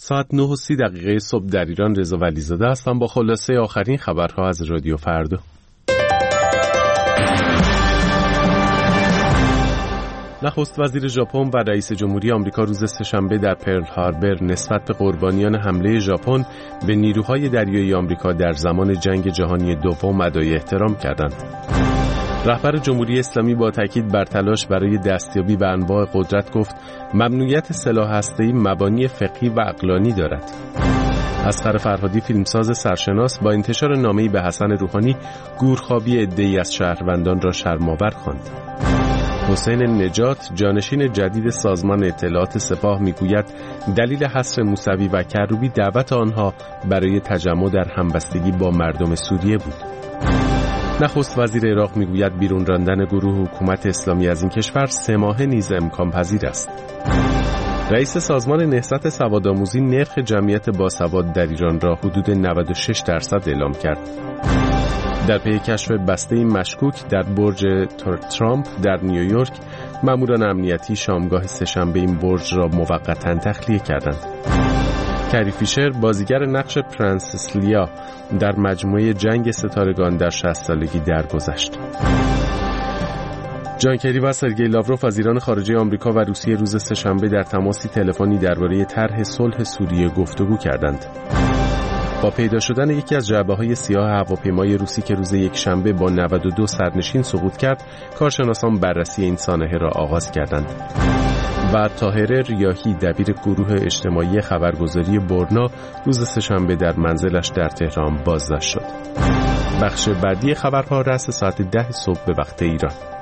ساعت 9:30 صبح در ایران. رضا ولیزاده هستم با خلاصه آخرین خبرها از رادیو فردا. نخست وزیر ژاپن و رئیس جمهوری آمریکا روز سه‌شنبه در پرل هاربر نسبت به قربانیان حمله ژاپن به نیروهای دریایی آمریکا در زمان جنگ جهانی دوم ادای احترام کردند. رهبر جمهوری اسلامی با تاکید بر تلاش برای دستیابی به انواع قدرت گفت ممنوعیت سلاح هسته‌ای مبانی فقهی و عقلانی دارد. اصغر فرهادی فیلمساز سرشناس با انتشار نامه‌ای به حسن روحانی گورخوابی عده‌ای از شهروندان را شرم‌آور خواند. حسین نجات جانشین جدید سازمان اطلاعات سپاه میگوید دلیل حصر موسوی و کروبی دعوت آنها برای تجمع در همبستگی با مردم سوریه بود. نخست وزیر عراق میگوید بیرون راندن گروه حکومت اسلامی از این کشور 3 ماهه نیز امکان پذیر است. رئیس سازمان نهضت سوادآموزی نرخ جمعیت باسواد در ایران را حدود 96% اعلام کرد. در پی کشف بسته مشکوک در برج ترامپ در نیویورک، ماموران امنیتی شامگاه سه‌شنبه این برج را موقتا تخلیه کردند. کری فیشر بازیگر نقش پرنسس لیا در مجموعه جنگ ستارگان در 60 سالگی درگذشت. جان کری و سرگئی لاوروف وزیران خارجه آمریکا و روسیه روز سه‌شنبه در تماسی تلفنی درباره طرح صلح سوریه گفتگو کردند. با پیدا شدن یکی از جعبه‌های سیاه هواپیمای روسی که روز یکشنبه با 92 سرنشین سقوط کرد، کارشناسان بررسی این سانحه را آغاز کردند. و طاهره ریاحی دبیر گروه اجتماعی خبرگزاری برنا روز سه‌شنبه در منزلش در تهران بازداشت شد. بخش بعدی خبرها رأس ساعت 10 صبح به وقت ایران.